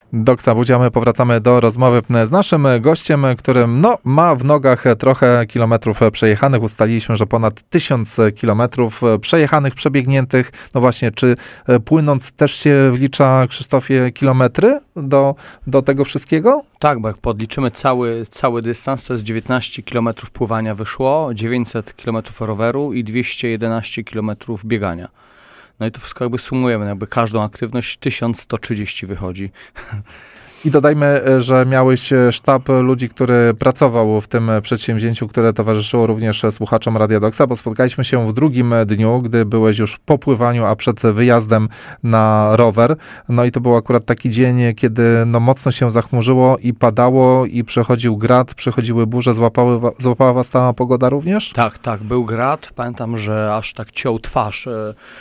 Doksa Budzia, my powracamy do rozmowy z naszym gościem, którym ma w nogach trochę kilometrów przejechanych. Ustaliliśmy, że ponad 1000 kilometrów przejechanych, przebiegniętych. No właśnie, czy płynąc też się wlicza, Krzysztofie, kilometry do tego wszystkiego? Tak, bo jak podliczymy cały dystans, to jest 19 km pływania wyszło, 900 km roweru i 211 km biegania. No i to wszystko jakby sumujemy, jakby każdą aktywność 1130 wychodzi. I dodajmy, że miałeś sztab ludzi, który pracował w tym przedsięwzięciu, które towarzyszyło również słuchaczom Radia Doksa, bo spotkaliśmy się w drugim dniu, gdy byłeś już po pływaniu, a przed wyjazdem na rower. No i to był akurat taki dzień, kiedy mocno się zachmurzyło i padało i przechodził grad, przechodziły burze, złapała was ta pogoda również? Tak, był grad. Pamiętam, że aż tak ciął twarz.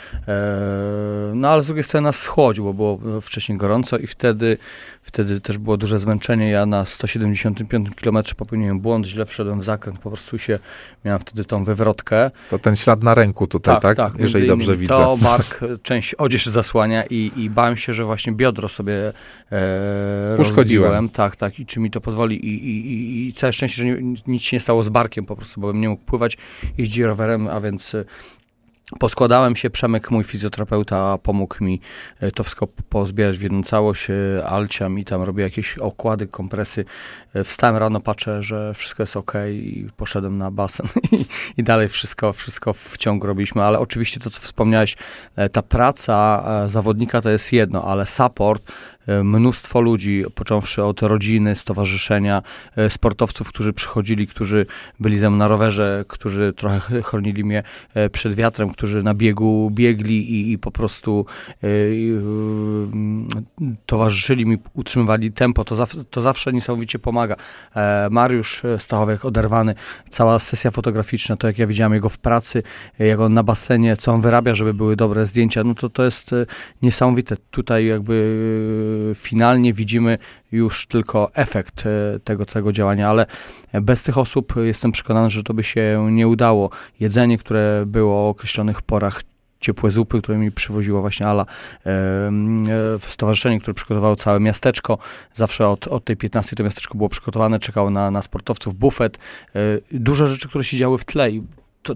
No ale z drugiej strony nas schłodziło, było wcześniej gorąco i wtedy też było duże zmęczenie. Ja na 175 km popełniłem błąd, źle wszedłem w zakręt, po prostu miałem wtedy tą wywrotkę. To ten ślad na ręku tutaj, tak? Jeżeli dobrze widzę. To bark, część odzież zasłania i bałem się, że właśnie biodro sobie uszkodziłem. Tak, i czy mi to pozwoli i całe szczęście, że nic się nie stało z barkiem po prostu, bo bym nie mógł pływać, jeździć rowerem, a więc poskładałem się, Przemek, mój fizjoterapeuta, pomógł mi to wszystko pozbierać w jedną całość, Alcia mi tam robi jakieś okłady, kompresy. Wstałem rano, patrzę, że wszystko jest okej, i poszedłem na basen i dalej wszystko w ciągu robiliśmy, ale oczywiście to, co wspomniałeś, ta praca zawodnika to jest jedno, ale support, mnóstwo ludzi, począwszy od rodziny, stowarzyszenia, sportowców, którzy przychodzili, którzy byli ze mną na rowerze, którzy trochę chronili mnie przed wiatrem, którzy na biegu biegli i po prostu towarzyszyli mi, utrzymywali tempo. To zawsze niesamowicie pomaga. Mariusz Stachowiak oderwany, cała sesja fotograficzna, to jak ja widziałem jego w pracy, jak on na basenie, co on wyrabia, żeby były dobre zdjęcia, no to jest niesamowite. Tutaj jakby finalnie widzimy już tylko efekt tego całego działania, ale bez tych osób jestem przekonany, że to by się nie udało. Jedzenie, które było o określonych porach, ciepłe zupy, które mi przywoziła właśnie Ala, stowarzyszenie, które przygotowało całe miasteczko. Zawsze od tej 15 to miasteczko było przygotowane, czekało na sportowców, bufet. Dużo rzeczy, które się działy w tle i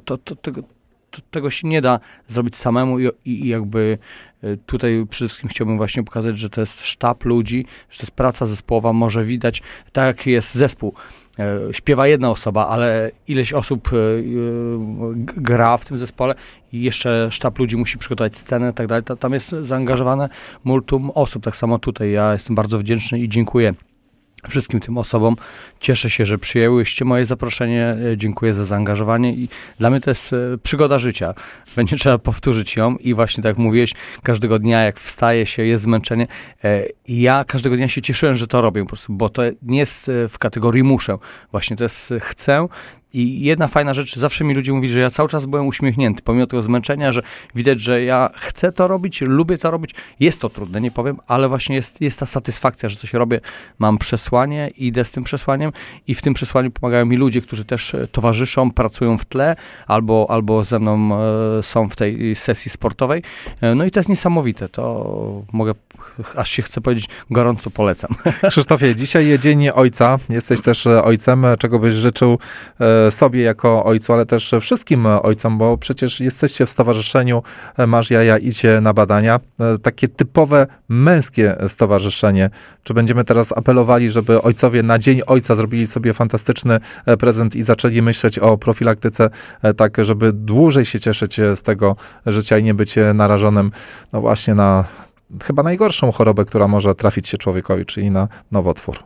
tego się nie da zrobić samemu i jakby tutaj przede wszystkim chciałbym właśnie pokazać, że to jest sztab ludzi, że to jest praca zespołowa, może widać, tak jak jest zespół. Śpiewa jedna osoba, ale ileś osób gra w tym zespole i jeszcze sztab ludzi musi przygotować scenę i tak dalej. Tam jest zaangażowane multum osób. Tak samo tutaj ja jestem bardzo wdzięczny i dziękuję wszystkim tym osobom. Cieszę się, że przyjęłyście moje zaproszenie. Dziękuję za zaangażowanie i dla mnie to jest przygoda życia. Będzie trzeba powtórzyć ją i właśnie tak jak mówiłeś, każdego dnia jak wstaje się, jest zmęczenie. Ja każdego dnia się cieszyłem, że to robię po prostu, bo to nie jest w kategorii muszę. Właśnie to jest chcę. I jedna fajna rzecz, zawsze mi ludzie mówili, że ja cały czas byłem uśmiechnięty, pomimo tego zmęczenia, że widać, że ja chcę to robić, lubię to robić. Jest to trudne, nie powiem, ale właśnie jest ta satysfakcja, że coś robię, mam przesłanie, idę z tym przesłaniem i w tym przesłaniu pomagają mi ludzie, którzy też towarzyszą, pracują w tle albo ze mną są w tej sesji sportowej. No i to jest niesamowite, to mogę, aż się chcę powiedzieć, gorąco polecam. Krzysztofie, dzisiaj dzień ojca, jesteś też ojcem, czego byś życzył sobie jako ojcu, ale też wszystkim ojcom, bo przecież jesteście w stowarzyszeniu Masz Jaja, idź na badania. Takie typowe męskie stowarzyszenie. Czy będziemy teraz apelowali, żeby ojcowie na Dzień Ojca zrobili sobie fantastyczny prezent i zaczęli myśleć o profilaktyce, tak żeby dłużej się cieszyć z tego życia i nie być narażonym no właśnie na chyba najgorszą chorobę, która może trafić się człowiekowi, czyli na nowotwór.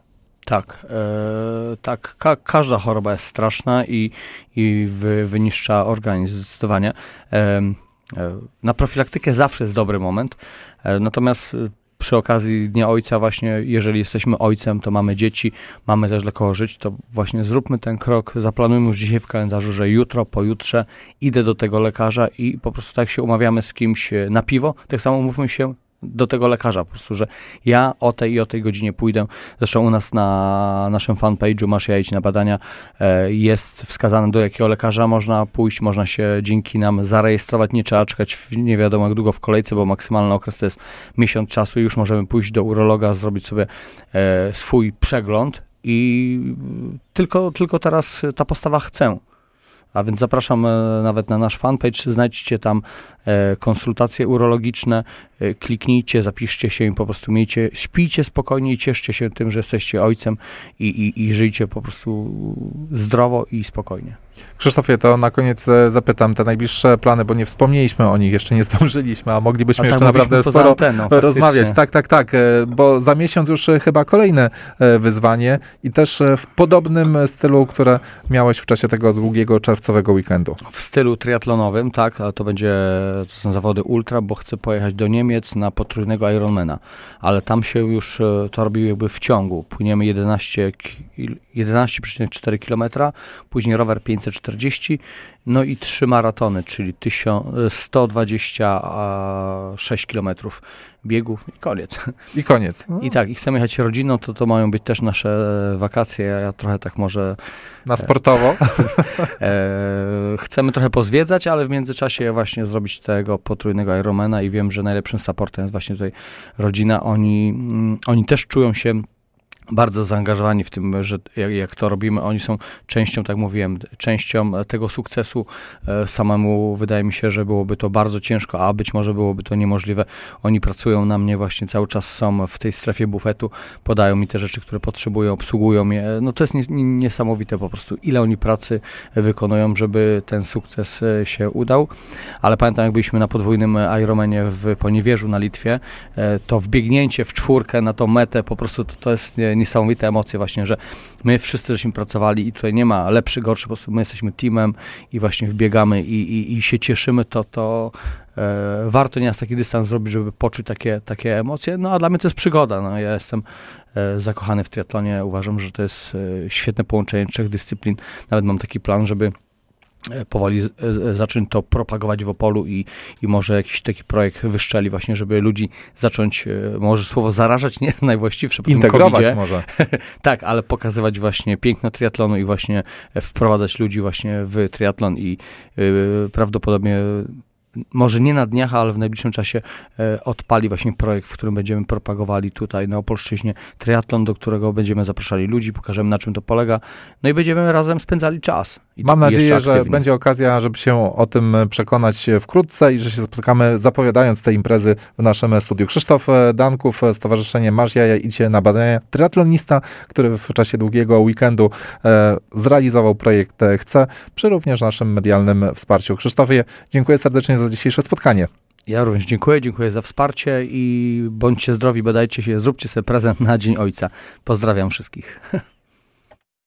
Tak, każda choroba jest straszna i wyniszcza organizm zdecydowanie. Na profilaktykę zawsze jest dobry moment, natomiast przy okazji Dnia Ojca właśnie, jeżeli jesteśmy ojcem, to mamy dzieci, mamy też dla kogo żyć, to właśnie zróbmy ten krok, zaplanujmy już dzisiaj w kalendarzu, że jutro, pojutrze idę do tego lekarza i po prostu tak się umawiamy z kimś na piwo, tak samo umówmy się do tego lekarza po prostu, że ja o tej i o tej godzinie pójdę. Zresztą u nas na naszym fanpage'u Masz Jaja Idź na badania jest wskazane, do jakiego lekarza można pójść, można się dzięki nam zarejestrować, nie trzeba czekać nie wiadomo jak długo w kolejce, bo maksymalny okres to jest miesiąc czasu i już możemy pójść do urologa, zrobić sobie swój przegląd i tylko teraz ta postawa chcę. A więc zapraszam nawet na nasz fanpage, znajdźcie tam konsultacje urologiczne, kliknijcie, zapiszcie się i po prostu śpijcie spokojnie i cieszcie się tym, że jesteście ojcem i żyjcie po prostu zdrowo i spokojnie. Krzysztofie, to na koniec zapytam te najbliższe plany, bo nie wspomnieliśmy o nich, jeszcze nie zdążyliśmy, a moglibyśmy jeszcze naprawdę sporo rozmawiać. Tak, bo za miesiąc już chyba kolejne wyzwanie i też w podobnym stylu, które miałeś w czasie tego długiego czerwcowego weekendu. W stylu triatlonowym, tak, ale to są zawody ultra, bo chcę pojechać do Niemiec na potrójnego Ironmana, ale tam się już to robi jakby w ciągu. Płyniemy 11,4 km, później rower 540, no i 3 maratony, czyli 126 km biegu i koniec. I koniec. No. I tak, i chcemy jechać rodziną, to mają być też nasze wakacje, ja trochę tak może... Na sportowo? Chcemy trochę pozwiedzać, ale w międzyczasie właśnie zrobić tego potrójnego Ironmana i wiem, że najlepszym supportem jest właśnie tutaj rodzina. Oni też czują się bardzo zaangażowani w tym, że jak to robimy, oni są częścią, tak mówiłem, częścią tego sukcesu. Samemu wydaje mi się, że byłoby to bardzo ciężko, a być może byłoby to niemożliwe. Oni pracują na mnie, właśnie cały czas są w tej strefie bufetu, podają mi te rzeczy, które potrzebują, obsługują mnie. No to jest niesamowite po prostu, ile oni pracy wykonują, żeby ten sukces się udał. Ale pamiętam, jak byliśmy na podwójnym Ironmanie w Poniewierzu na Litwie, to wbiegnięcie w czwórkę na tą metę, po prostu to jest niesamowite emocje właśnie, że my wszyscy żeśmy pracowali i tutaj nie ma lepszy, gorszy, po prostu my jesteśmy teamem i właśnie wbiegamy i się cieszymy, to warto nieraz taki dystans zrobić, żeby poczuć takie emocje, no a dla mnie to jest przygoda, no ja jestem zakochany w triatlonie, uważam, że to jest świetne połączenie 3 dyscyplin, nawet mam taki plan, żeby powoli zacząć to propagować w Opolu i może jakiś taki projekt wyszczeli właśnie, żeby ludzi zacząć, może słowo zarażać nie jest najwłaściwsze. Integrować może. Tak, ale pokazywać właśnie piękno triatlonu i właśnie wprowadzać ludzi właśnie w triatlon i prawdopodobnie może nie na dniach, ale w najbliższym czasie odpali właśnie projekt, w którym będziemy propagowali tutaj na Opolszczyźnie triatlon, do którego będziemy zapraszali ludzi, pokażemy, na czym to polega, no i będziemy razem spędzali czas. Mam nadzieję, że będzie okazja, żeby się o tym przekonać wkrótce i że się spotkamy, zapowiadając te imprezy w naszym studiu. Krzysztof Danków, Stowarzyszenie Masz Jaja Idź na badania, triatlonista, który w czasie długiego weekendu zrealizował projekt Chcę, przy również naszym medialnym wsparciu. Krzysztofie, dziękuję serdecznie za dzisiejsze spotkanie. Ja również dziękuję za wsparcie i bądźcie zdrowi, badajcie się, zróbcie sobie prezent na Dzień Ojca. Pozdrawiam wszystkich.